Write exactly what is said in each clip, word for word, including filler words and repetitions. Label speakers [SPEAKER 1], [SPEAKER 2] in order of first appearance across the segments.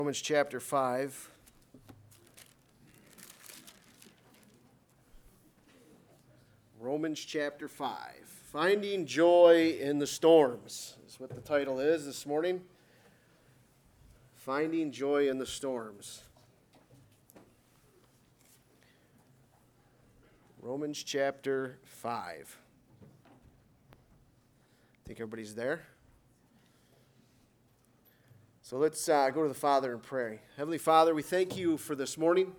[SPEAKER 1] Romans chapter five. Romans chapter five. Finding joy in the storms is what the title is this morning. Finding joy in the storms. Romans chapter five. I think everybody's there. So let's uh, go to the Father and pray. Heavenly Father, we thank you for this morning.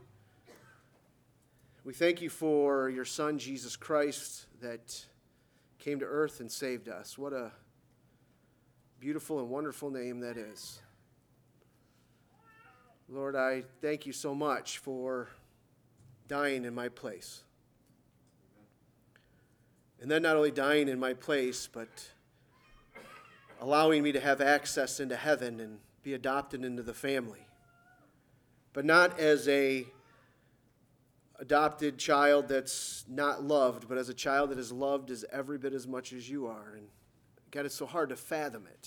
[SPEAKER 1] We thank you for your Son, Jesus Christ, that came to earth and saved us. What a beautiful and wonderful name that is. Lord, I thank you so much for dying in my place. And then not only dying in my place, but allowing me to have access into heaven and be adopted into the family. But not as a adopted child that's not loved, but as a child that is loved as every bit as much as you are. And God, it's so hard to fathom it.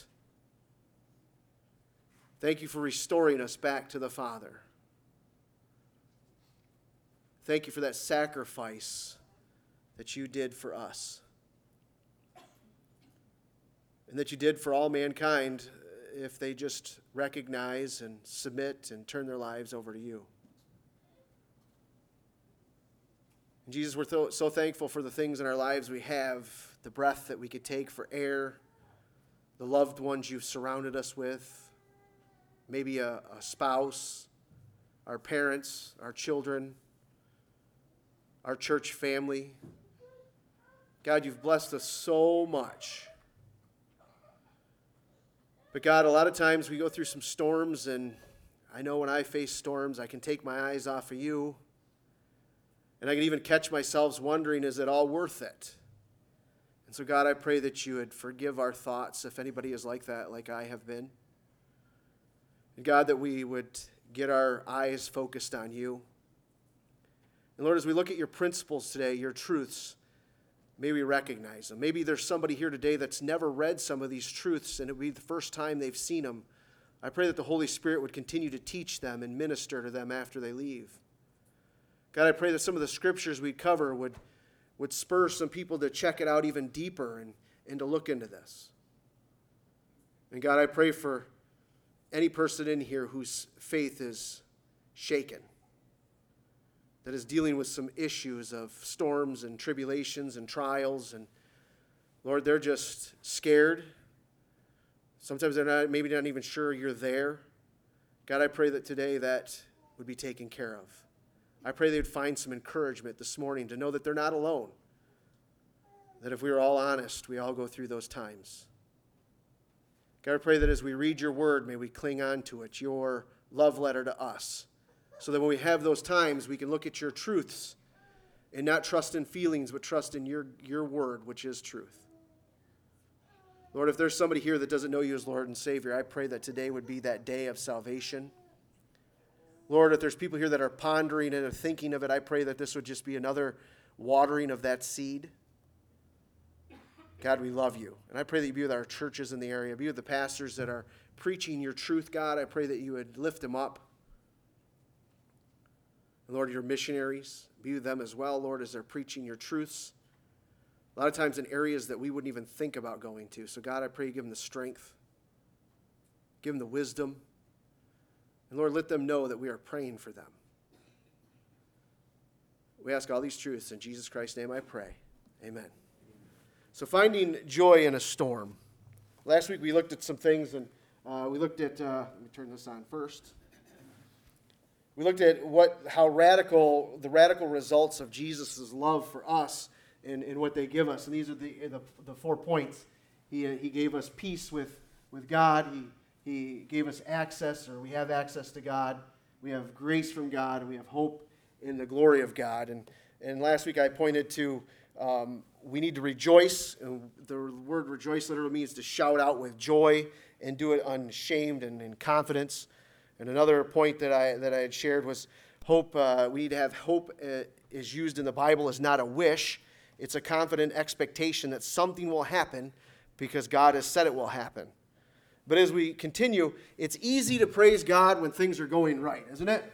[SPEAKER 1] Thank you for restoring us back to the Father. Thank you for that sacrifice that you did for us. And that you did for all mankind if they just recognize and submit and turn their lives over to you. And Jesus, we're th- so thankful for the things in our lives we have, the breath that we could take for air, the loved ones you've surrounded us with, maybe a, a spouse, our parents, our children, our church family. God, you've blessed us so much. But God, a lot of times we go through some storms, and I know when I face storms, I can take my eyes off of you, and I can even catch myself wondering, is it all worth it? And so God, I pray that you would forgive our thoughts if anybody is like that, like I have been. And God, that we would get our eyes focused on you. And Lord, as we look at your principles today, your truths, may we recognize them. Maybe there's somebody here today that's never read some of these truths, and it would be the first time they've seen them. I pray that the Holy Spirit would continue to teach them and minister to them after they leave. God, I pray that some of the scriptures we cover would, would spur some people to check it out even deeper and, and to look into this. And God, I pray for any person in here whose faith is shaken, that is dealing with some issues of storms and tribulations and trials. And Lord, they're just scared. Sometimes they're not, maybe not even sure you're there. God, I pray that today that would be taken care of. I pray they would find some encouragement this morning to know that they're not alone. That if we are all honest, we all go through those times. God, I pray that as we read your word, may we cling on to it, your love letter to us. So that when we have those times, we can look at your truths and not trust in feelings, but trust in your, your word, which is truth. Lord, if there's somebody here that doesn't know you as Lord and Savior, I pray that today would be that day of salvation. Lord, if there's people here that are pondering and are thinking of it, I pray that this would just be another watering of that seed. God, we love you. And I pray that you be with our churches in the area, be with the pastors that are preaching your truth, God. I pray that you would lift them up. And Lord, your missionaries, be with them as well, Lord, as they're preaching your truths. A lot of times in areas that we wouldn't even think about going to. So God, I pray you give them the strength. Give them the wisdom. And Lord, let them know that we are praying for them. We ask all these truths in Jesus Christ's name I pray. Amen. So finding joy in a storm. Last week we looked at some things, and uh, we looked at, uh, let me turn this on first. We looked at what, how radical, the radical results of Jesus' love for us and, and what they give us. And these are the, the, the four points. He, he gave us peace with, with God. He, he gave us access, or we have access to God. We have grace from God, and we have hope in the glory of God. And, and last week I pointed to um, we need to rejoice. And the word rejoice literally means to shout out with joy and do it unashamed and in confidence. And another point that I that I had shared was hope. Uh, we need to have hope uh, is used in the Bible as not a wish. It's a confident expectation that something will happen because God has said it will happen. But as we continue, it's easy to praise God when things are going right, isn't it?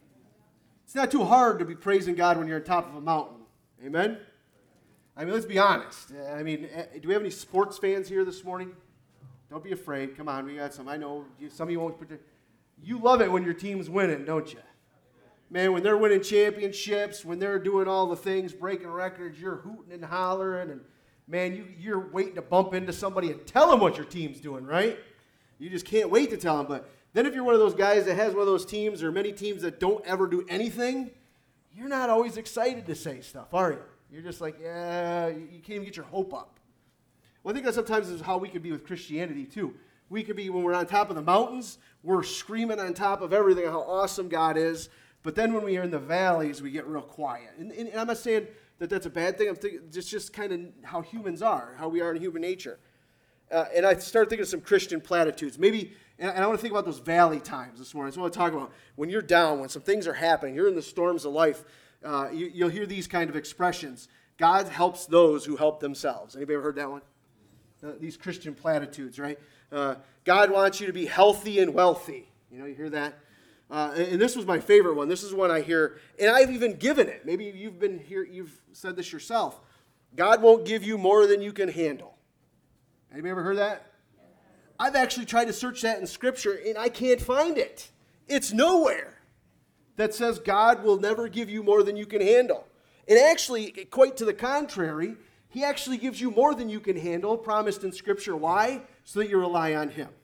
[SPEAKER 1] It's not too hard to be praising God when you're on top of a mountain. Amen? I mean, let's be honest. I mean, do we have any sports fans here this morning? Don't be afraid. Come on, we got some. I know you, some of you won't. You love it when your team's winning, don't you? Man, when they're winning championships, when they're doing all the things, breaking records, you're hooting and hollering, and man, you, you're waiting to bump into somebody and tell them what your team's doing, right? You just can't wait to tell them. But then if you're one of those guys that has one of those teams or many teams that don't ever do anything, you're not always excited to say stuff, are you? You're just like, yeah, you can't even get your hope up. Well, I think that sometimes is how we could be with Christianity, too. We could be, when we're on top of the mountains, we're screaming on top of everything, how awesome God is. But then when we are in the valleys, we get real quiet. And, and, and I'm not saying that that's a bad thing. I'm thinking it's just kind of how humans are, how we are in human nature. Uh, and I started thinking of some Christian platitudes. Maybe, and I want to think about those valley times this morning. So I want to talk about when you're down, when some things are happening, you're in the storms of life, uh, you, you'll hear these kind of expressions. God helps those who help themselves. Anybody ever heard that one? Uh, these Christian platitudes, right? Uh, God wants you to be healthy and wealthy. You know, you hear that? Uh, and, and this was my favorite one. This is one I hear, and I've even given it. Maybe you've been here, you've said this yourself. God won't give you more than you can handle. Anybody ever heard that? I've actually tried to search that in Scripture, and I can't find it. It's nowhere that says God will never give you more than you can handle. And actually, quite to the contrary, He actually gives you more than you can handle, promised in Scripture. Why? So that you rely on Him.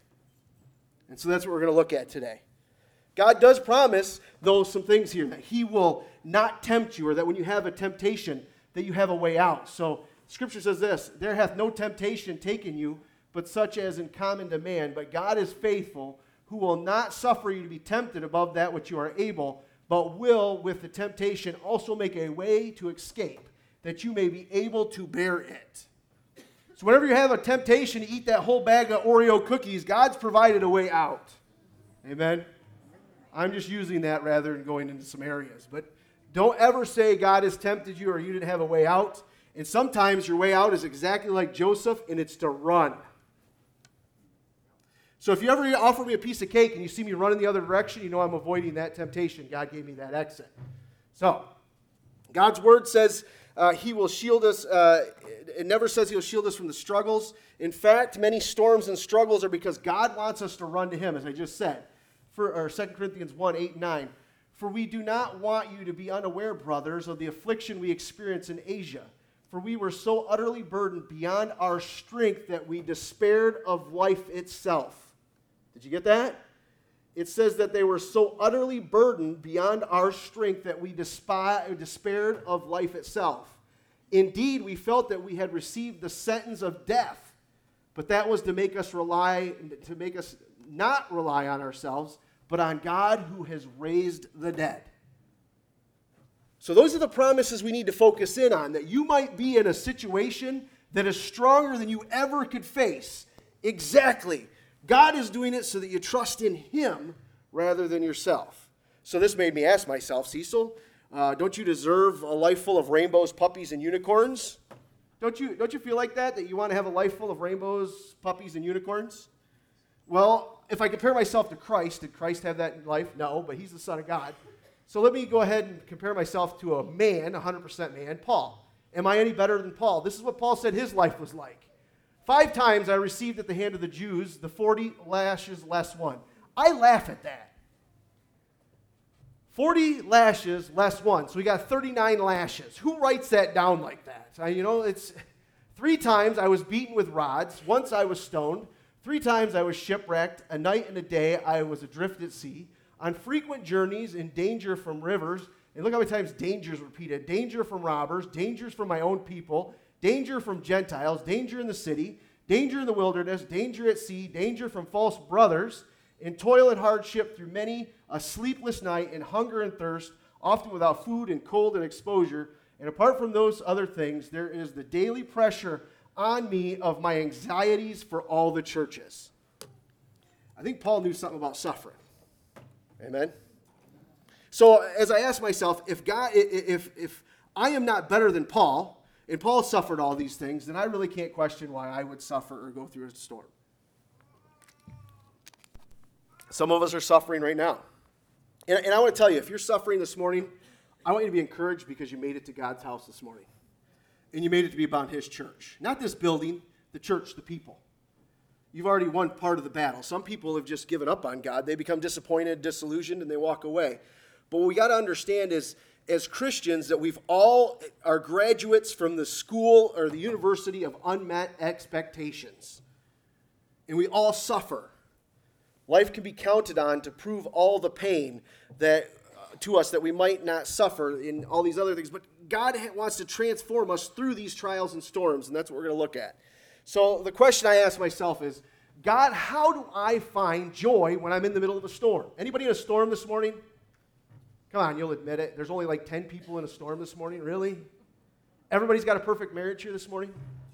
[SPEAKER 1] And so that's what we're going to look at today. God does promise, though, some things here, that He will not tempt you, or that when you have a temptation, that you have a way out. So Scripture says this, there hath no temptation taken you, but such as in common to man. But God is faithful, who will not suffer you to be tempted above that which you are able, but will, with the temptation, also make a way to escape, that you may be able to bear it. So whenever you have a temptation to eat that whole bag of Oreo cookies, God's provided a way out. Amen? I'm just using that rather than going into some areas. But don't ever say God has tempted you or you didn't have a way out. And sometimes your way out is exactly like Joseph, and it's to run. So if you ever offer me a piece of cake and you see me running the other direction, you know I'm avoiding that temptation. God gave me that exit. So God's word says uh, He will shield us. Uh, it never says He'll shield us from the struggles. In fact, many storms and struggles are because God wants us to run to Him, as I just said. For, or Second Corinthians one, eight, and nine. For we do not want you to be unaware, brothers, of the affliction we experienced in Asia. For we were so utterly burdened beyond our strength that we despaired of life itself. Did you get that? It says that they were so utterly burdened beyond our strength that we despi- despaired of life itself. Indeed, we felt that we had received the sentence of death, but that was to make us rely, to make us not rely on ourselves, but on God who has raised the dead. So those are the promises we need to focus in on, that you might be in a situation that is stronger than you ever could face. Exactly. God is doing it so that you trust in Him rather than yourself. So this made me ask myself, Cecil, uh, don't you deserve a life full of rainbows, puppies, and unicorns? Don't you, don't you feel like that, that you want to have a life full of rainbows, puppies, and unicorns? Well, if I compare myself to Christ, did Christ have that in life? No, but He's the Son of God. So let me go ahead and compare myself to a man, one hundred percent man, Paul. Am I any better than Paul? This is what Paul said his life was like. Five times I received at the hand of the Jews the forty lashes less one. I laugh at that. forty lashes less one. So we got thirty-nine lashes. Who writes that down like that? I, you know, it's three times I was beaten with rods. Once I was stoned. Three times I was shipwrecked. A night and a day I was adrift at sea. On frequent journeys in danger from rivers. And look how many times danger is repeated. Danger from robbers. Dangers from my own people. Danger from Gentiles. Danger in the city. Danger in the wilderness. Danger at sea. Danger from false brothers. In toil and hardship through many a sleepless night. In hunger and thirst. Often without food and cold and exposure. And apart from those other things, there is the daily pressure on me of my anxieties for all the churches. I think Paul knew something about suffering. Amen? So as I ask myself, if God, if if I am not better than Paul, and Paul suffered all these things, then I really can't question why I would suffer or go through a storm. Some of us are suffering right now. And, and I want to tell you, if you're suffering this morning, I want you to be encouraged because you made it to God's house this morning. And you made it to be about his church. Not this building, the church, the people. You've already won part of the battle. Some people have just given up on God. They become disappointed, disillusioned, and they walk away. But what we got to understand is, as Christians, that we've all are graduates from the school or the university of unmet expectations. And we all suffer. Life can be counted on to prove all the pain that uh, to us that we might not suffer in all these other things. But God wants to transform us through these trials and storms, and that's what we're going to look at. So the question I ask myself is, God, how do I find joy when I'm in the middle of a storm? Anybody in a storm this morning? Come on, you'll admit it. There's only like ten people in a storm this morning. Really? Everybody's got a perfect marriage here this morning?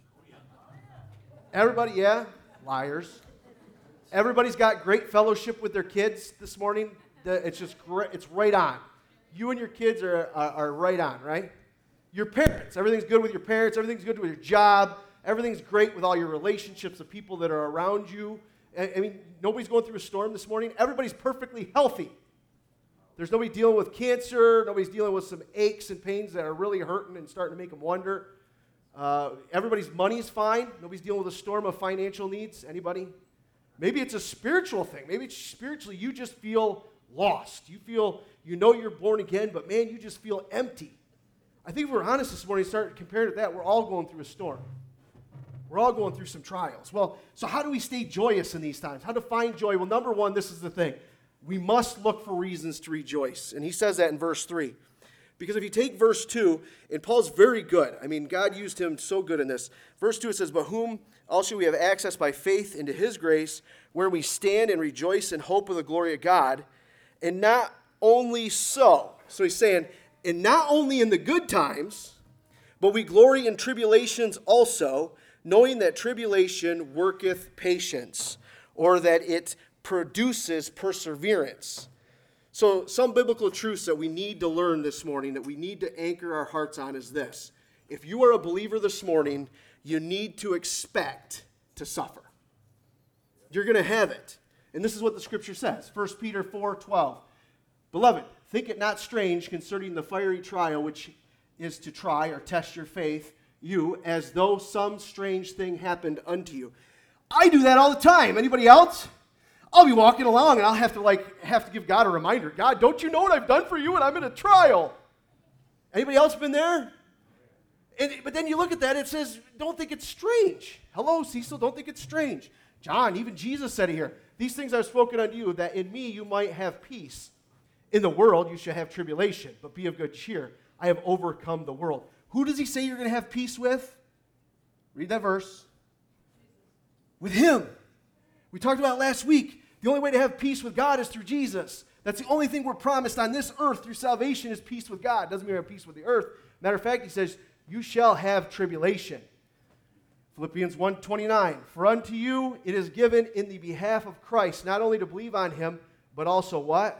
[SPEAKER 1] Everybody, yeah? Liars. Everybody's got great fellowship with their kids this morning. It's just great. It's right on. You and your kids are, are, are right on, right? Your parents. Everything's good with your parents. Everything's good with your job. Everything's great with all your relationships, the people that are around you. I, I mean, nobody's going through a storm this morning. Everybody's perfectly healthy. There's nobody dealing with cancer. Nobody's dealing with some aches and pains that are really hurting and starting to make them wonder. Uh, everybody's money's fine. Nobody's dealing with a storm of financial needs. Anybody? Maybe it's a spiritual thing. Maybe it's spiritually you just feel lost. You feel, you know you're born again, but man, you just feel empty. I think if we're honest this morning, start comparing to that, we're all going through a storm. We're all going through some trials. Well, so how do we stay joyous in these times? How to find joy? Well, number one, this is the thing. We must look for reasons to rejoice. And he says that in verse three. Because if you take verse two, and Paul's very good. I mean, God used him so good in this. Verse two, it says, but whom also we have access by faith into his grace, where we stand and rejoice in hope of the glory of God. And not only so. So he's saying, and not only in the good times, but we glory in tribulations also, knowing that tribulation worketh patience, or that it produces perseverance. So some biblical truths that we need to learn this morning, that we need to anchor our hearts on is this. If you are a believer this morning, you need to expect to suffer. You're going to have it. And this is what the scripture says. First Peter four twelve. Beloved, think it not strange concerning the fiery trial which is to try or test your faith, you, as though some strange thing happened unto you. I do that all the time. Anybody else? I'll be walking along and I'll have to like have to give God a reminder. God, don't you know what I've done for you? And I'm in a trial. Anybody else been there? And, but then you look at that, it says, don't think it's strange. Hello, Cecil, don't think it's strange. John, even Jesus said it here. These things I've spoken unto you, that in me you might have peace. In the world you shall have tribulation, but be of good cheer. I have overcome the world. Who does he say you're going to have peace with? Read that verse. With him. We talked about last week. The only way to have peace with God is through Jesus. That's the only thing we're promised on this earth through salvation is peace with God. Doesn't mean we have peace with the earth. Matter of fact, he says, you shall have tribulation. Philippians one twenty-nine. For unto you it is given in the behalf of Christ, not only to believe on him, but also what?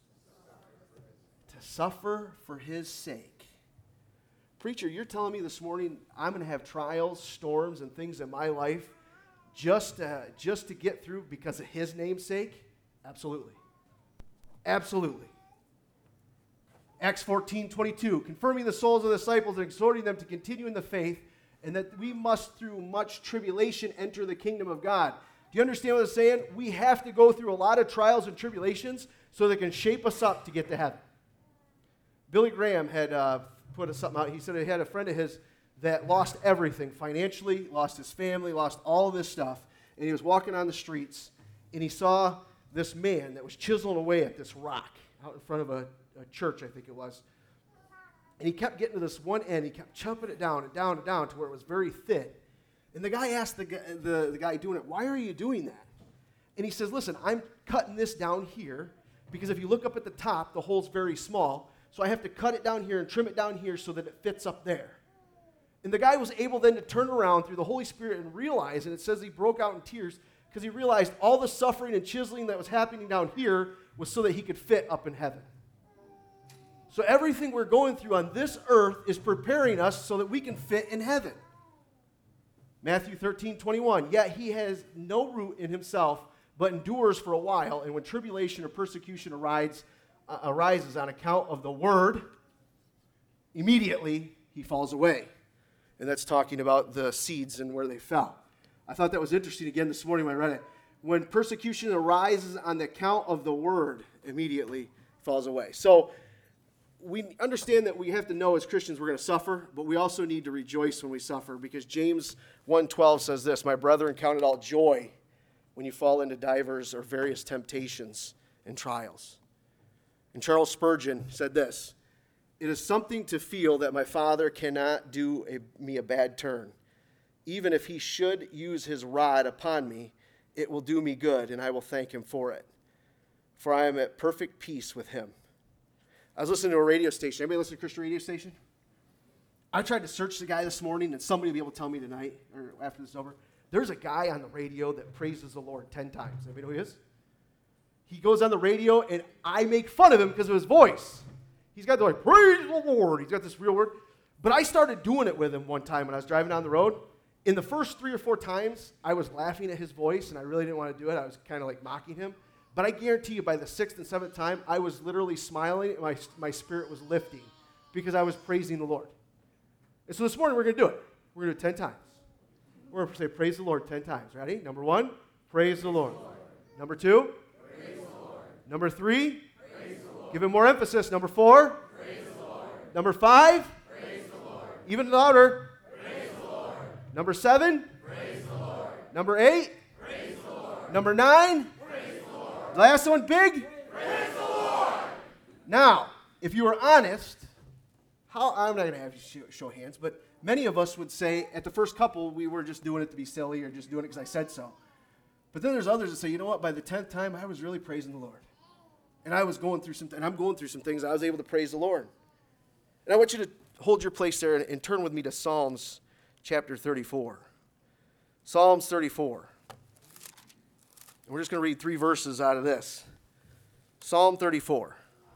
[SPEAKER 1] To suffer for his sake. Preacher, you're telling me this morning I'm going to have trials, storms, and things in my life just, uh, just to get through because of his name's sake? Absolutely. Absolutely. Acts fourteen twenty-two, confirming the souls of the disciples and exhorting them to continue in the faith, and that we must through much tribulation enter the kingdom of God. Do you understand what I'm saying? We have to go through a lot of trials and tribulations so they can shape us up to get to heaven. Billy Graham had uh, put something out. He said he had a friend of his that lost everything financially, lost his family, lost all of this stuff, and he was walking on the streets, and he saw this man that was chiseling away at this rock out in front of a, a church, I think it was. And he kept getting to this one end. He kept chopping it down and down and down to where it was very thin. And the guy asked the, the, the guy doing it, why are you doing that? And he says, listen, I'm cutting this down here because if you look up at the top, the hole's very small. So I have to cut it down here and trim it down here so that it fits up there. And the guy was able then to turn around through the Holy Spirit and realize, and it says he broke out in tears because he realized all the suffering and chiseling that was happening down here was so that he could fit up in heaven. So everything we're going through on this earth is preparing us so that we can fit in heaven. Matthew thirteen twenty-one, yet he has no root in himself, but endures for a while. And when tribulation or persecution arises, uh, arises on account of the word, immediately he falls away. And that's talking about the seeds and where they fell. I thought that was interesting again this morning when I read it. When persecution arises on the account of the word, immediately falls away. So we understand that we have to know as Christians we're going to suffer, but we also need to rejoice when we suffer, because James one twelve says this, "My brethren, count it all joy when you fall into divers or various temptations and trials." And Charles Spurgeon said this, "It is something to feel that my Father cannot do a, me a bad turn. Even if he should use his rod upon me, it will do me good, and I will thank him for it. For I am at perfect peace with him." I was listening to a radio station. Anybody listen to a Christian radio station? I tried to search the guy this morning, and somebody will be able to tell me tonight, or after this is over. There's a guy on the radio that praises the Lord ten times. Anybody know who he is? He goes on the radio, and I make fun of him because of his voice. He's got the like, praise the Lord. He's got this real word. But I started doing it with him one time when I was driving down the road. In the first three or four times, I was laughing at his voice, and I really didn't want to do it. I was kind of like mocking him. But I guarantee you, by the sixth and seventh time, I was literally smiling, and my, my spirit was lifting because I was praising the Lord. And so this morning, we're going to do it. We're going to do it ten times. We're going to say, praise the Lord ten times. Ready? Number one, praise the Lord. Lord. Number two, praise the Lord. Number three, praise the Lord. Give it more emphasis. Number four, praise the Lord. Number five, praise the Lord. Even louder, praise the Lord. Number seven, praise the Lord. Number eight, praise the Lord. Number nine, praise the Lord. Last one, big, praise the Lord. Now, if you were honest, how I'm not going to have you show, show hands, but many of us would say at the first couple we were just doing it to be silly or just doing it because I said so. But then there's others that say, you know what, by the tenth time I was really praising the Lord. And I was going through some, and I'm going through some things. I was able to praise the Lord. And I want you to hold your place there and, and turn with me to Psalms chapter thirty-four. Psalms thirty-four. And we're just going to read three verses out of this. Psalm thirty-four.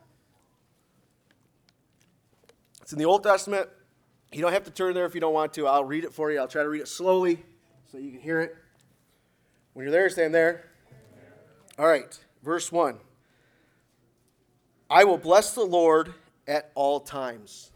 [SPEAKER 1] It's in the Old Testament. You don't have to turn there if you don't want to. I'll read it for you. I'll try to read it slowly so you can hear it. When you're there, stand there. All right, verse one. I will bless the Lord at all times.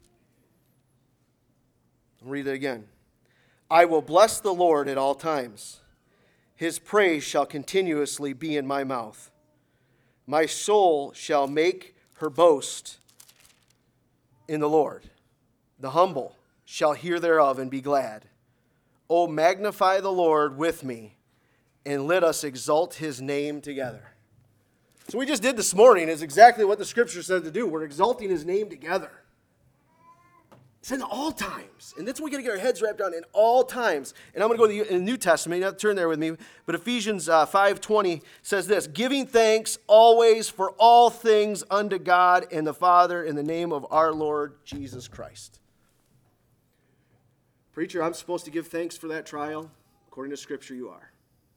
[SPEAKER 1] I'll read it again. I will bless the Lord at all times. His praise shall continuously be in my mouth. My soul shall make her boast in the Lord. The humble shall hear thereof and be glad. O magnify the Lord with me, and let us exalt his name together. So what we just did this morning is exactly what the scripture said to do. We're exalting his name together. It's in all times. And that's what we got to get our heads wrapped around, in all times. And I'm going to go to the, in the New Testament. You don't have to turn there with me. But Ephesians uh, five twenty says this, giving thanks always for all things unto God and the Father in the name of our Lord Jesus Christ. Preacher, I'm supposed to give thanks for that trial? According to Scripture, you are.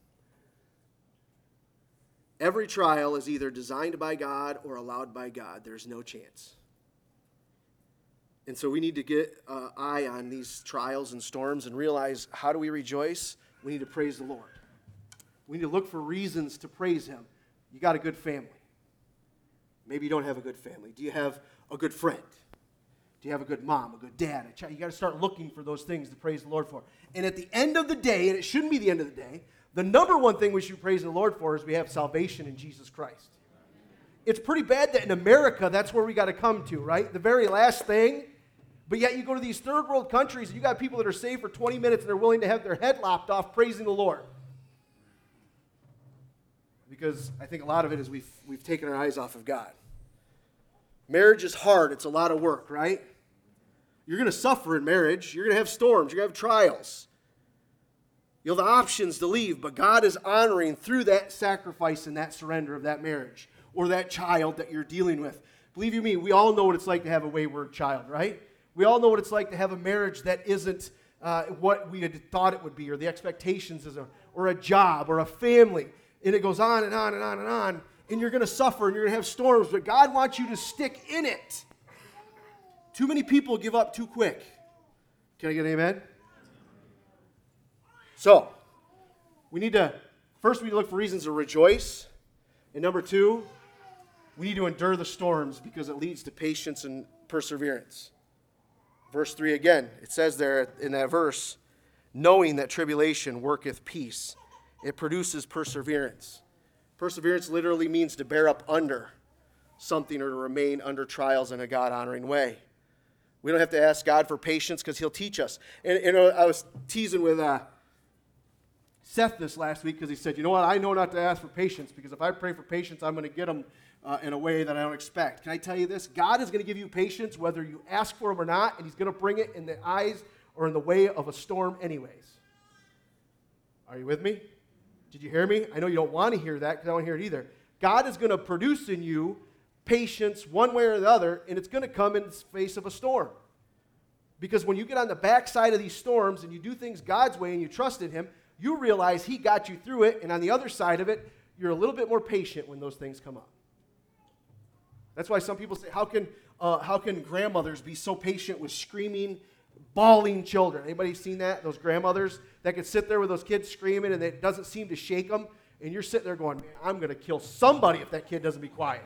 [SPEAKER 1] Every trial is either designed by God or allowed by God. There's no chance. And so we need to get an uh, eye on these trials and storms and realize, how do we rejoice? We need to praise the Lord. We need to look for reasons to praise him. You got a good family. Maybe you don't have a good family. Do you have a good friend? Do you have a good mom, a good dad? A child? You got to start looking for those things to praise the Lord for. And at the end of the day, and it shouldn't be the end of the day, the number one thing we should praise the Lord for is we have salvation in Jesus Christ. It's pretty bad that in America, that's where we got to come to, right? The very last thing. But yet you go to these third world countries, and you got people that are saved for twenty minutes, and they're willing to have their head lopped off praising the Lord. Because I think a lot of it is we've, we've taken our eyes off of God. Marriage is hard. It's a lot of work, right? You're going to suffer in marriage. You're going to have storms. You're going to have trials. You'll have the options to leave, but God is honoring through that sacrifice and that surrender of that marriage or that child that you're dealing with. Believe you me, we all know what it's like to have a wayward child, right? We all know what it's like to have a marriage that isn't uh, what we had thought it would be, or the expectations, is a, or a job, or a family. And it goes on and on and on and on. And you're going to suffer, and you're going to have storms, but God wants you to stick in it. Too many people give up too quick. Can I get an amen? So, we need to First, we need to look for reasons to rejoice. And number two, we need to endure the storms because it leads to patience and perseverance. Verse three again, it says there in that verse, knowing that tribulation worketh peace. It produces perseverance. Perseverance literally means to bear up under something or to remain under trials in a God-honoring way. We don't have to ask God for patience because he'll teach us. And, and I was teasing with uh, Seth this last week because he said, you know what, I know not to ask for patience because if I pray for patience, I'm going to get them uh, in a way that I don't expect. Can I tell you this? God is going to give you patience whether you ask for him or not, and he's going to bring it in the eyes or in the way of a storm anyways. Are you with me? Did you hear me? I know you don't want to hear that because I don't hear it either. God is going to produce in you patience one way or the other, and it's going to come in the face of a storm. Because when you get on the backside of these storms and you do things God's way and you trust in him, you realize he got you through it, and on the other side of it, you're a little bit more patient when those things come up. That's why some people say, how can, uh, how can grandmothers be so patient with screaming, bawling children? Anybody seen that? Those grandmothers that could sit there with those kids screaming and it doesn't seem to shake them, and you're sitting there going, man, I'm going to kill somebody if that kid doesn't be quiet.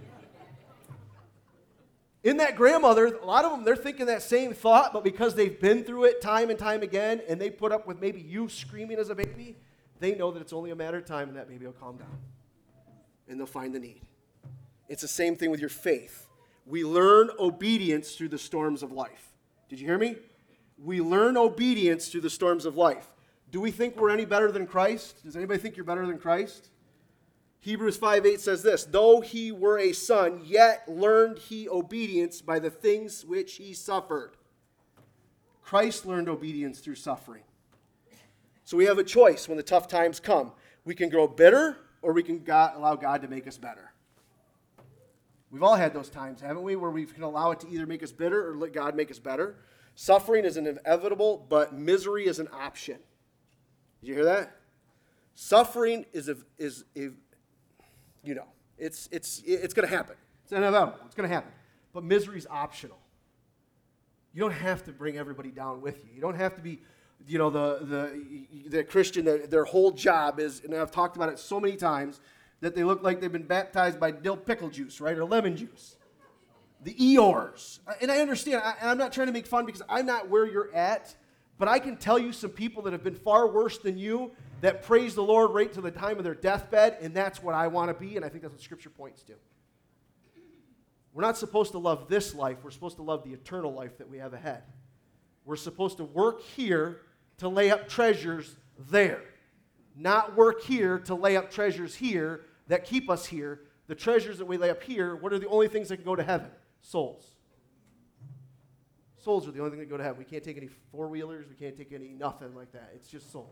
[SPEAKER 1] In that grandmother, a lot of them, they're thinking that same thought, but because they've been through it time and time again, and they put up with maybe you screaming as a baby, they know that it's only a matter of time and that baby will calm down. And they'll find the need. It's the same thing with your faith. We learn obedience through the storms of life. Did you hear me? We learn obedience through the storms of life. Do we think we're any better than Christ? Does anybody think you're better than Christ? Hebrews five eight says this, though he were a son, yet learned he obedience by the things which he suffered. Christ learned obedience through suffering. So we have a choice when the tough times come. We can grow bitter, or we can God, allow God to make us better. We've all had those times, haven't we, where we can allow it to either make us bitter or let God make us better. Suffering is inevitable, but misery is an option. Did you hear that? Suffering is a, is a You know, it's it's it's going to happen. It's inevitable. It's going to happen. But misery is optional. You don't have to bring everybody down with you. You don't have to be, you know, the the the Christian that their whole job is, and I've talked about it so many times, that they look like they've been baptized by dill pickle juice, right, or lemon juice. The Eeyores. And I understand, I, and I'm not trying to make fun because I'm not where you're at, but I can tell you some people that have been far worse than you that praise the Lord right to the time of their deathbed, and that's what I want to be, and I think that's what Scripture points to. We're not supposed to love this life. We're supposed to love the eternal life that we have ahead. We're supposed to work here to lay up treasures there, not work here to lay up treasures here that keep us here. The treasures that we lay up here, what are the only things that can go to heaven? Souls. Souls are the only thing that go to heaven. We can't take any four-wheelers. We can't take any nothing like that. It's just souls.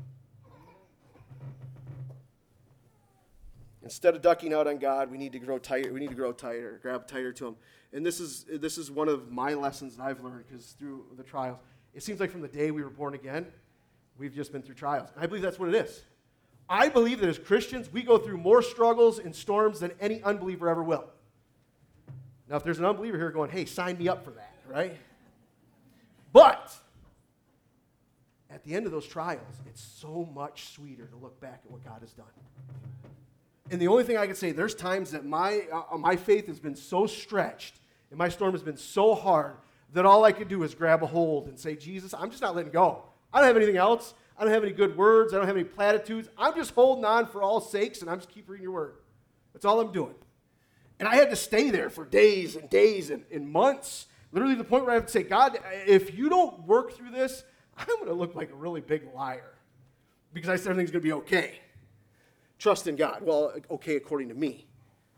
[SPEAKER 1] Instead of ducking out on God, we need to grow tighter. We need to grow tighter, grab tighter to him. And this is this is one of my lessons that I've learned because through the trials, it seems like from the day we were born again, we've just been through trials. And I believe that's what it is. I believe that as Christians, we go through more struggles and storms than any unbeliever ever will. Now, if there's an unbeliever here going, hey, sign me up for that, right? But at the end of those trials, it's so much sweeter to look back at what God has done. And the only thing I can say, there's times that my uh, my faith has been so stretched and my storm has been so hard that all I could do is grab a hold and say, Jesus, I'm just not letting go. I don't have anything else. I don't have any good words. I don't have any platitudes. I'm just holding on for all sakes, and I'm just keep reading your word. That's all I'm doing. And I had to stay there for days and days and, and months, literally to the point where I have to say, God, if you don't work through this, I'm going to look like a really big liar because I said everything's going to be okay. Trust in God. Well, okay according to me.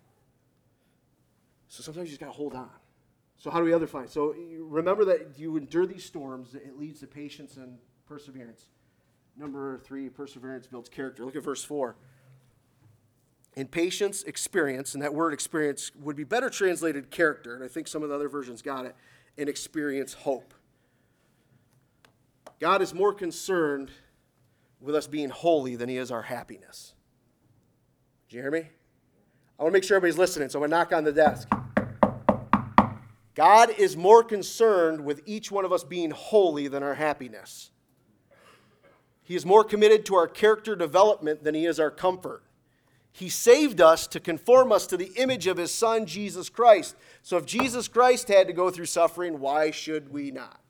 [SPEAKER 1] So sometimes you just got to hold on. So how do we other find? So remember that you endure these storms. It leads to patience and perseverance. Number three, perseverance builds character. Look at verse four. In patience, experience, and that word experience would be better translated character, and I think some of the other versions got it, and experience hope. God is more concerned with us being holy than he is our happiness. Did you hear me? I want to make sure everybody's listening, so I'm going to knock on the desk. God is more concerned with each one of us being holy than our happiness. He is more committed to our character development than he is our comfort. He saved us to conform us to the image of his Son, Jesus Christ. So if Jesus Christ had to go through suffering, why should we not?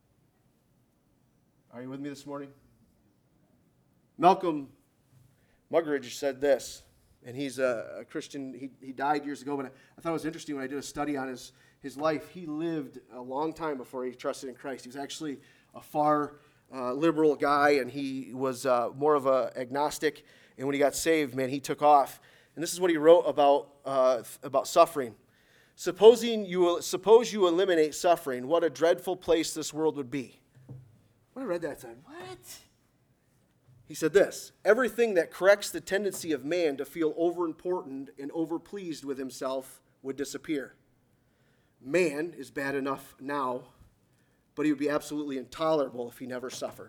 [SPEAKER 1] Are you with me this morning? Malcolm Muggeridge said this, and he's a, a Christian. He, he died years ago, but I, I thought it was interesting when I did a study on his, his life. He lived a long time before he trusted in Christ. He was actually a far uh, liberal guy, and he was uh, more of an agnostic. And when he got saved, man, he took off. And this is what he wrote about uh, about suffering. Supposing you suppose you eliminate suffering, what a dreadful place this world would be. When I read that, I said, what? He said this: everything that corrects the tendency of man to feel overimportant and overpleased with himself would disappear. Man is bad enough now, but he would be absolutely intolerable if he never suffered.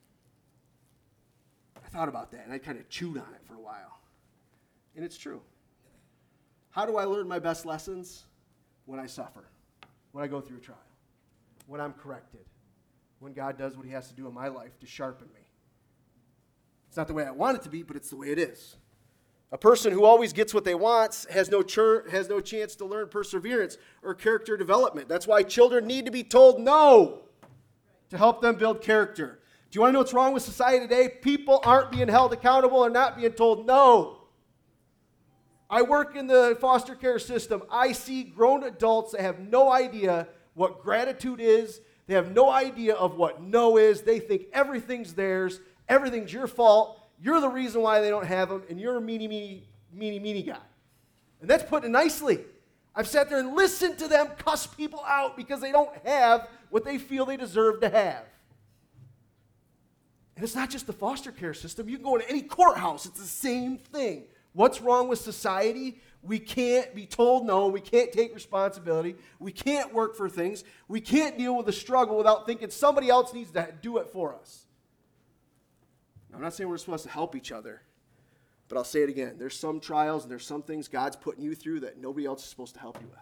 [SPEAKER 1] I thought about that, and I kind of chewed on it for a while. And it's true. How do I learn my best lessons? When I suffer, when I go through a trial, when I'm corrected, when God does what he has to do in my life to sharpen me. It's not the way I want it to be, but it's the way it is. A person who always gets what they want has no chur- has no chance to learn perseverance or character development. That's why children need to be told no to help them build character. Do you want to know what's wrong with society today? People aren't being held accountable or not being told no. I work in the foster care system. I see grown adults that have no idea what gratitude is. They have no idea of what no is. They think everything's theirs. Everything's your fault. You're the reason why they don't have them, and you're a meanie, meanie, meanie, meanie guy. And that's put it nicely. I've sat there and listened to them cuss people out because they don't have what they feel they deserve to have. And it's not just the foster care system. You can go into any courthouse. It's the same thing. What's wrong with society? We can't be told no. We can't take responsibility. We can't work for things. We can't deal with the struggle without thinking somebody else needs to do it for us. Now, I'm not saying we're supposed to help each other, but I'll say it again. There's some trials and there's some things God's putting you through that nobody else is supposed to help you with.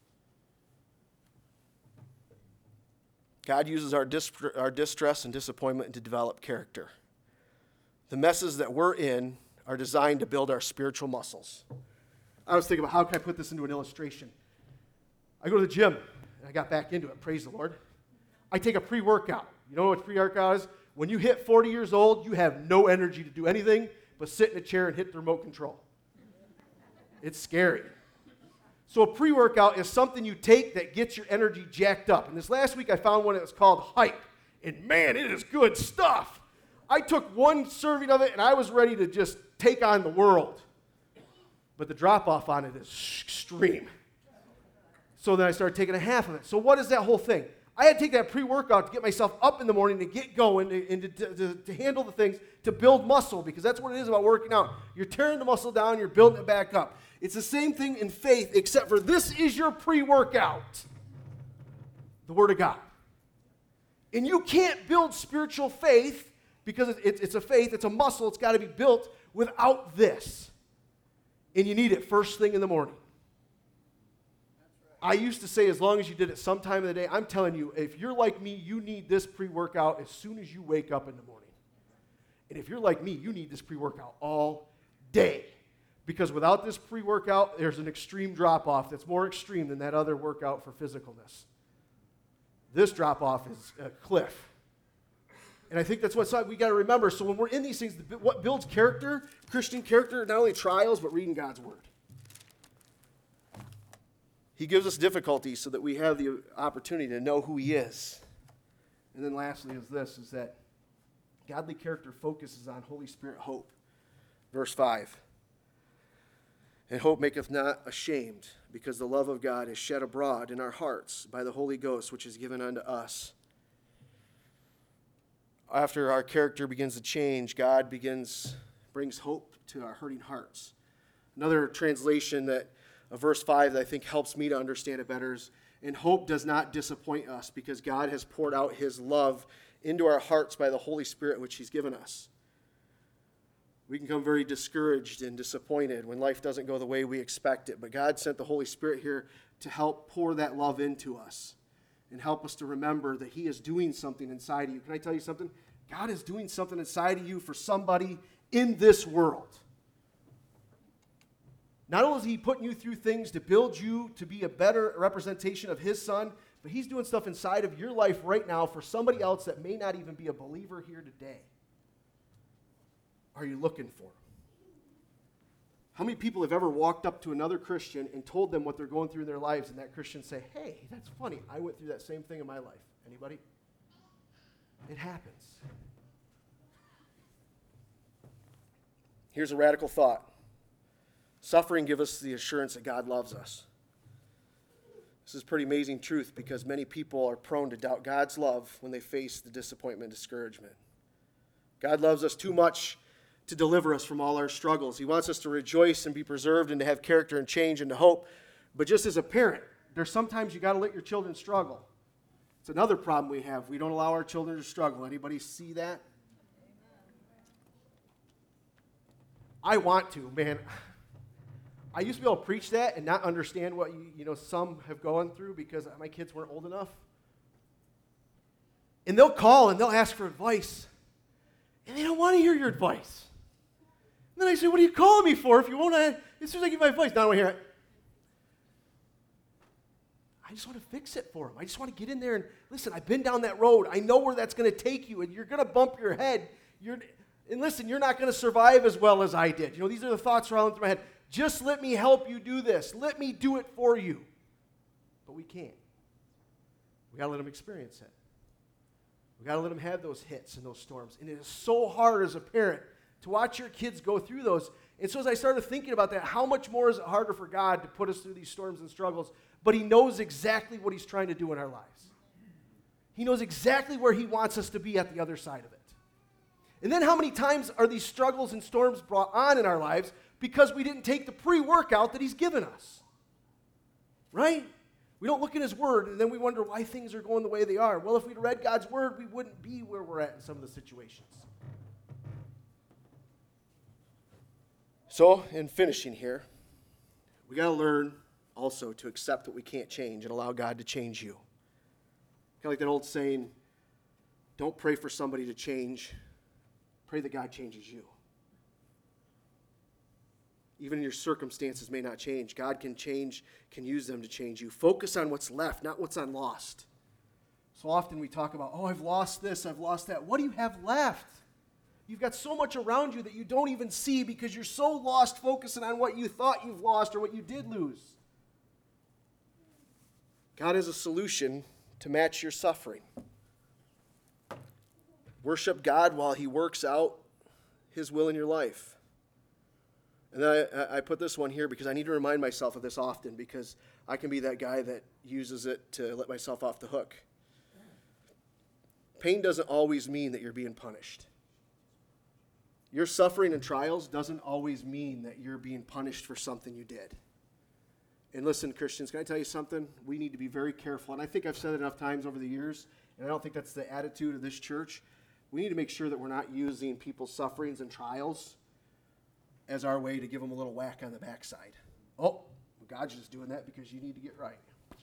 [SPEAKER 1] God uses our, dis- our distress and disappointment to develop character. The messes that we're in are designed to build our spiritual muscles. I was thinking about how can I put this into an illustration. I go to the gym, and I got back into it, praise the Lord. I take a pre-workout. You know what pre-workout is? When you hit forty years old, you have no energy to do anything but sit in a chair and hit the remote control. It's scary. So a pre-workout is something you take that gets your energy jacked up. And this last week I found one that was called Hype. And man, it is good stuff. I took one serving of it, and I was ready to just take on the world. But the drop-off on it is extreme. So then I started taking a half of it. So what is that whole thing? I had to take that pre-workout to get myself up in the morning to get going and to, to, to, to handle the things, to build muscle, because that's what it is about working out. You're tearing the muscle down, you're building it back up. It's the same thing in faith, except for this is your pre-workout, the Word of God. And you can't build spiritual faith because it's, it's a faith, it's a muscle, it's got to be built without this. And you need it first thing in the morning. I used to say as long as you did it sometime in the day, I'm telling you, if you're like me, you need this pre-workout as soon as you wake up in the morning. And if you're like me, you need this pre-workout all day. Because without this pre-workout, there's an extreme drop-off that's more extreme than that other workout for physicalness. This drop-off is a cliff. And I think that's what we got to remember. So when we're in these things, what builds character, Christian character, not only trials, but reading God's Word. He gives us difficulties so that we have the opportunity to know who He is. And then lastly is this, is that godly character focuses on Holy Spirit hope. Verse five. And hope maketh not ashamed, because the love of God is shed abroad in our hearts by the Holy Ghost, which is given unto us. After our character begins to change, God begins, brings hope to our hurting hearts. Another translation that of verse five that I think helps me to understand it better is, and hope does not disappoint us, because God has poured out His love into our hearts by the Holy Spirit, which He's given us. We can become very discouraged and disappointed when life doesn't go the way we expect it. But God sent the Holy Spirit here to help pour that love into us and help us to remember that He is doing something inside of you. Can I tell you something? God is doing something inside of you for somebody in this world. Not only is he putting you through things to build you to be a better representation of his son, but he's doing stuff inside of your life right now for somebody else that may not even be a believer here today. Are you looking for him? How many people have ever walked up to another Christian and told them what they're going through in their lives, and that Christian say, hey, that's funny, I went through that same thing in my life. Anybody? It happens. Here's a radical thought. Suffering gives us the assurance that God loves us. This is pretty amazing truth because many people are prone to doubt God's love when they face the disappointment and discouragement. God loves us too much to deliver us from all our struggles. He wants us to rejoice and be preserved and to have character and change and to hope. But just as a parent, there's sometimes you got to let your children struggle. It's another problem we have. We don't allow our children to struggle. Anybody see that? I want to, man. I used to be able to preach that and not understand what you, you know some have gone through because my kids weren't old enough. And they'll call and they'll ask for advice. And they don't want to hear your advice. And then I say, what are you calling me for if you won't? As soon as I give my advice, now I don't want to hear it. I just want to fix it for them. I just want to get in there and listen, I've been down that road. I know where that's going to take you, and you're going to bump your head. You're, and listen, you're not going to survive as well as I did. You know, these are the thoughts running through my head. Just let me help you do this. Let me do it for you. But we can't. We got to let them experience it. We got to let them have those hits and those storms. And it is so hard as a parent to watch your kids go through those. And so as I started thinking about that, how much more is it harder for God to put us through these storms and struggles? But he knows exactly what he's trying to do in our lives. He knows exactly where he wants us to be at the other side of it. And then how many times are these struggles and storms brought on in our lives because we didn't take the pre-workout that he's given us? Right? We don't look in his word, and then we wonder why things are going the way they are. Well, if we'd read God's word, we wouldn't be where we're at in some of the situations. So, in finishing here, we got to learn also to accept what we can't change and allow God to change you. Kind of like that old saying, don't pray for somebody to change. Pray that God changes you. Even your circumstances may not change. God can change, can use them to change you. Focus on what's left, not what's on lost. So often we talk about, oh, I've lost this, I've lost that. What do you have left? You've got so much around you that you don't even see because you're so lost focusing on what you thought you've lost or what you did lose. God has a solution to match your suffering. Worship God while he works out his will in your life. And then I, I put this one here because I need to remind myself of this often because I can be that guy that uses it to let myself off the hook. Pain doesn't always mean that you're being punished. Your suffering and trials doesn't always mean that you're being punished for something you did. And listen, Christians, can I tell you something? We need to be very careful. And I think I've said it enough times over the years, and I don't think that's the attitude of this church. We need to make sure that we're not using people's sufferings and trials as our way to give them a little whack on the backside. Oh, God's just doing that because you need to get right.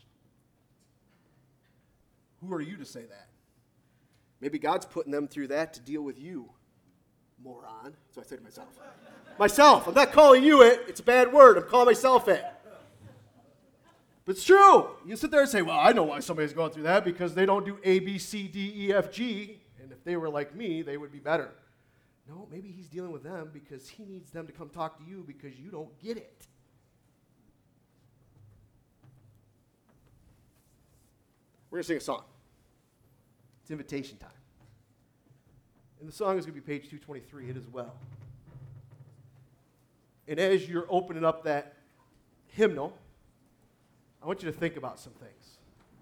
[SPEAKER 1] Who are you to say that? Maybe God's putting them through that to deal with you, moron. So I say to myself. Myself. I'm not calling you it. It's a bad word. I'm calling myself it. But it's true. You sit there and say, well, I know why somebody's going through that because they don't do A, B, C, D, E, F, G. And if they were like me, they would be better. No, maybe he's dealing with them because he needs them to come talk to you because you don't get it. We're going to sing a song. It's invitation time. And the song is going to be page two twenty-three, it as well. And as you're opening up that hymnal, I want you to think about some things.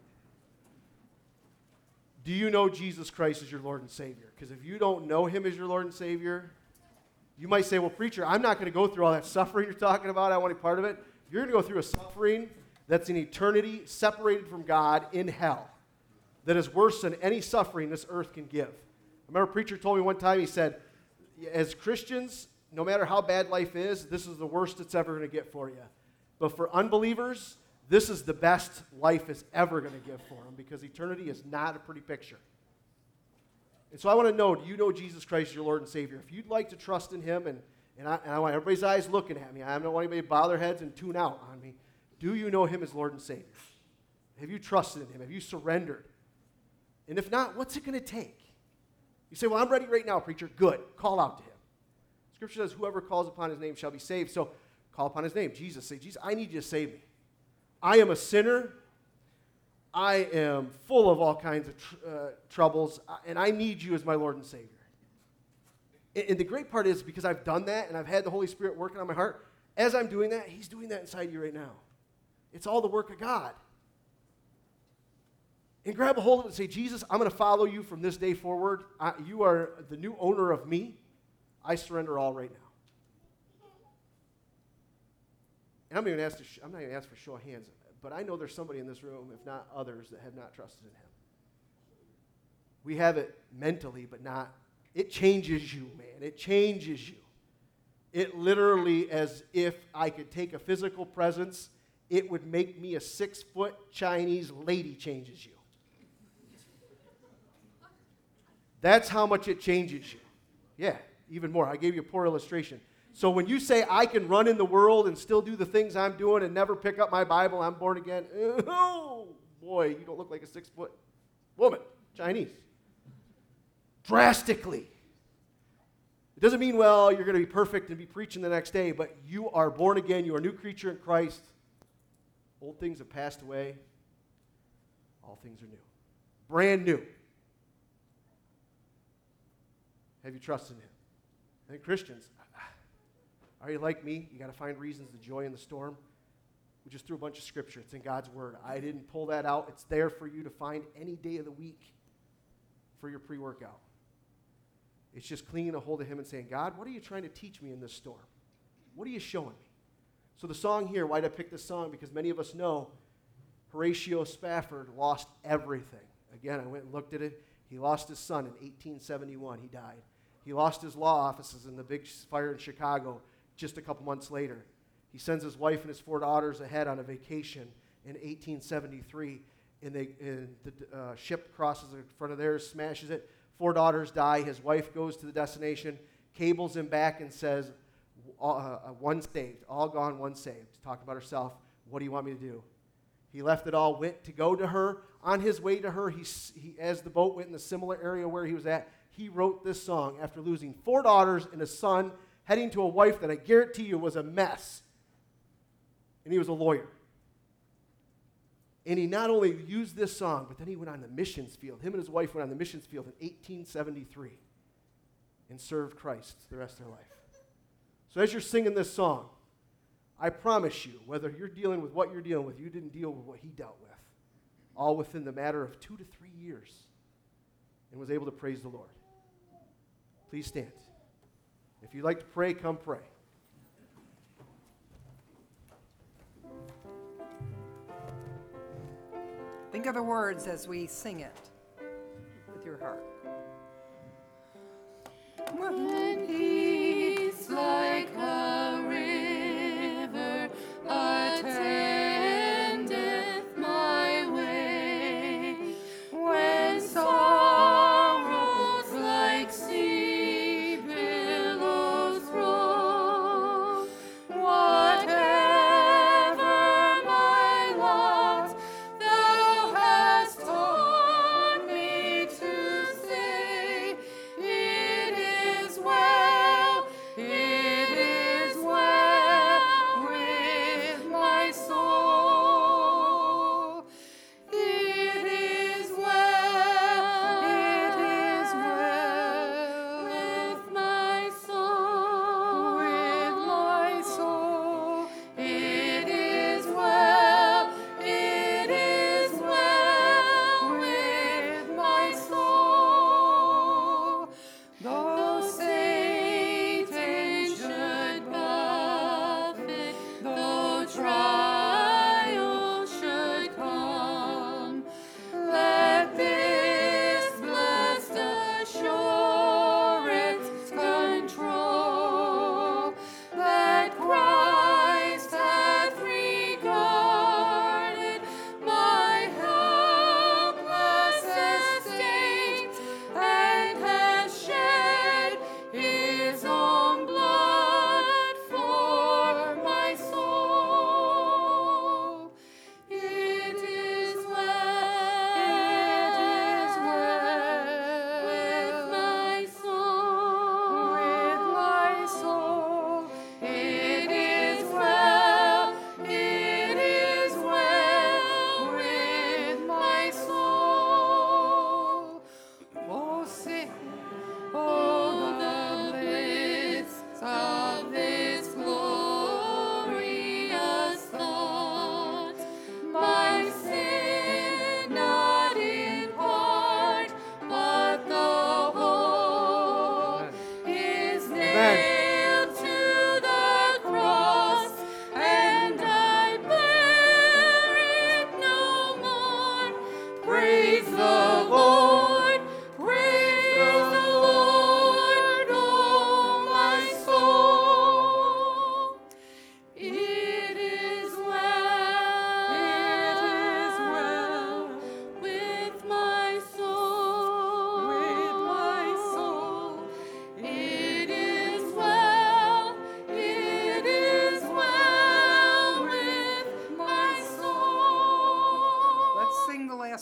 [SPEAKER 1] Do you know Jesus Christ as your Lord and Savior? Because if you don't know him as your Lord and Savior, you might say, well, preacher, I'm not going to go through all that suffering you're talking about. I want to be part of it. You're going to go through a suffering that's in eternity separated from God in hell that is worse than any suffering this earth can give. I remember a preacher told me one time, he said, as Christians, no matter how bad life is, this is the worst it's ever going to get for you. But for unbelievers, this is the best life is ever going to give for them because eternity is not a pretty picture. And so I want to know, do you know Jesus Christ as your Lord and Savior? If you'd like to trust in him, and, and, I, and I want everybody's eyes looking at me. I don't want anybody to bow their heads and tune out on me. Do you know him as Lord and Savior? Have you trusted in him? Have you surrendered? And if not, what's it going to take? You say, well, I'm ready right now, preacher. Good. Call out to him. Scripture says, whoever calls upon his name shall be saved. So call upon his name. Jesus, say, Jesus, I need you to save me. I am a sinner. I am full of all kinds of tr- uh, troubles, and I need you as my Lord and Savior. And, and the great part is, because I've done that, and I've had the Holy Spirit working on my heart, as I'm doing that, he's doing that inside you right now. It's all the work of God. And grab a hold of it and say, Jesus, I'm going to follow you from this day forward. I, you are the new owner of me. I surrender all right now. And I'm, even asked to sh- I'm not even asked for show of hands, but I know there's somebody in this room, if not others, that have not trusted in him. We have it mentally, but not. It changes you, man. It changes you. It literally, as if I could take a physical presence, it would make me a six-foot Chinese lady, changes you. That's how much it changes you. Yeah, even more. I gave you a poor illustration. So when you say, I can run in the world and still do the things I'm doing and never pick up my Bible, I'm born again, oh, boy, you don't look like a six-foot woman, Chinese. Drastically. It doesn't mean, well, you're going to be perfect and be preaching the next day, but you are born again. You are a new creature in Christ. Old things have passed away. All things are new. Brand new. Have you trusted in him? I think Christians, are you like me? You got to find reasons to joy in the storm. We just threw a bunch of scripture. It's in God's word. I didn't pull that out. It's there for you to find any day of the week for your pre-workout. It's just clinging a hold of him and saying, God, what are you trying to teach me in this storm? What are you showing me? So the song here, why did I pick this song? Because many of us know Horatio Spafford lost everything. Again, I went and looked at it. He lost his son in eighteen seventy-one. He died. He lost his law offices in the big fire in Chicago just a couple months later. He sends his wife and his four daughters ahead on a vacation in eighteen seventy-three, and, they, and the uh, ship crosses in front of theirs, smashes it. Four daughters die. His wife goes to the destination, cables him back and says, uh, uh, one saved, all gone, one saved. Talking about herself, what do you want me to do? He left it all, went to go to her. On his way to her, he, he, as the boat went in the similar area where he was at, he wrote this song after losing four daughters and a son, heading to a wife that I guarantee you was a mess. And he was a lawyer. And he not only used this song, but then he went on the missions field. Him and his wife went on the missions field in eighteen seventy-three and served Christ the rest of their life. So as you're singing this song, I promise you, whether you're dealing with what you're dealing with, you didn't deal with what he dealt with, all within the matter of two to three years, and was able to praise the Lord. Please stand. If you'd like to pray, come pray.
[SPEAKER 2] Think of the words as we sing it with your heart.
[SPEAKER 3] When peace like a river attendeth my way, when sorrows like sea billows roll, whatever my lot, thou hast taught me to say, it is well.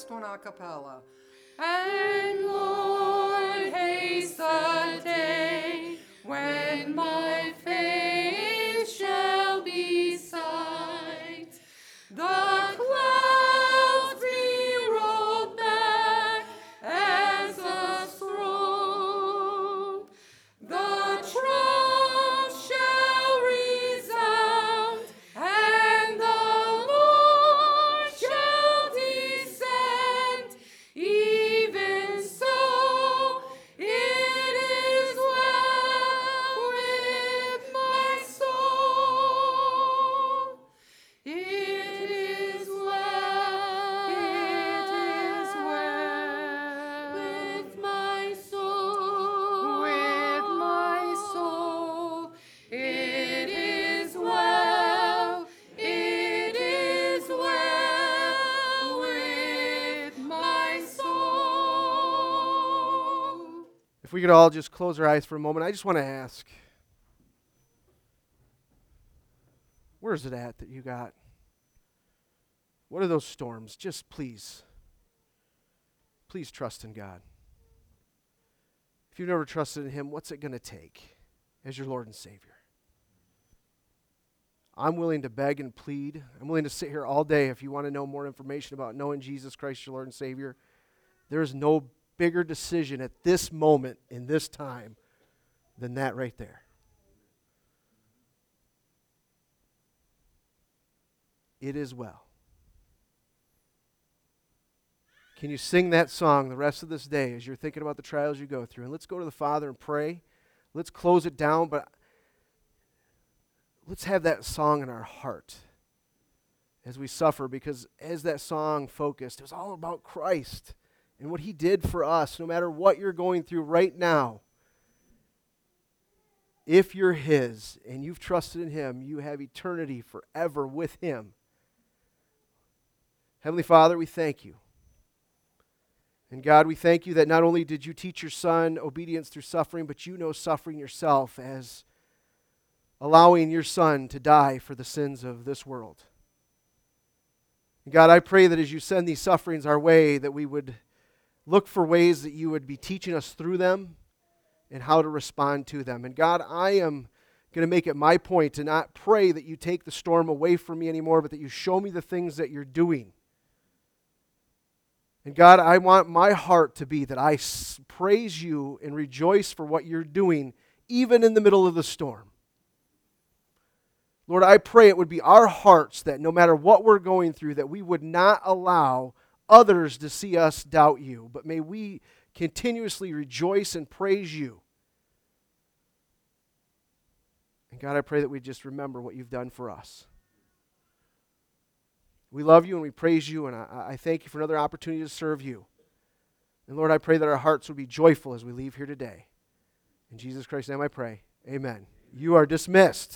[SPEAKER 2] last one a cappella.
[SPEAKER 3] And Lord, haste the day when my faith shall be sight. The clouds be rolled back as a scroll. The trump shall resound, and the Lord shall descend. Even so, it is well with my soul. It is well. It is well with my soul. With my soul. It is well. It is well with my soul.
[SPEAKER 1] If we could all just close our eyes for a moment, I just want to ask, where is it at that you got? What are those storms? Just please, please trust in God. If you've never trusted in Him, what's it going to take as your Lord and Savior? I'm willing to beg and plead. I'm willing to sit here all day if you want to know more information about knowing Jesus Christ, your Lord and Savior. There is no bigger decision at this moment in this time than that right there. It is well. Can you sing that song the rest of this day as you're thinking about the trials you go through? And let's go to the Father and pray. Let's close it down, but let's have that song in our heart as we suffer, because as that song focused, it was all about Christ and what He did for us. No matter what you're going through right now, if you're His and you've trusted in Him, you have eternity forever with Him. Heavenly Father, we thank You. And God, we thank You that not only did You teach Your Son obedience through suffering, but You know suffering Yourself as allowing Your Son to die for the sins of this world. And God, I pray that as You send these sufferings our way, that we would look for ways that You would be teaching us through them and how to respond to them. And God, I am going to make it my point to not pray that You take the storm away from me anymore, but that You show me the things that You're doing. And God, I want my heart to be that I s- praise You and rejoice for what You're doing, even in the middle of the storm. Lord, I pray it would be our hearts that no matter what we're going through, that we would not allow others to see us doubt You, but may we continuously rejoice and praise You. And God, I pray that we just remember what You've done for us. We love You and we praise You, and I, I thank You for another opportunity to serve You. And Lord, I pray that our hearts would be joyful as we leave here today. In Jesus Christ's name I pray. Amen. You are dismissed.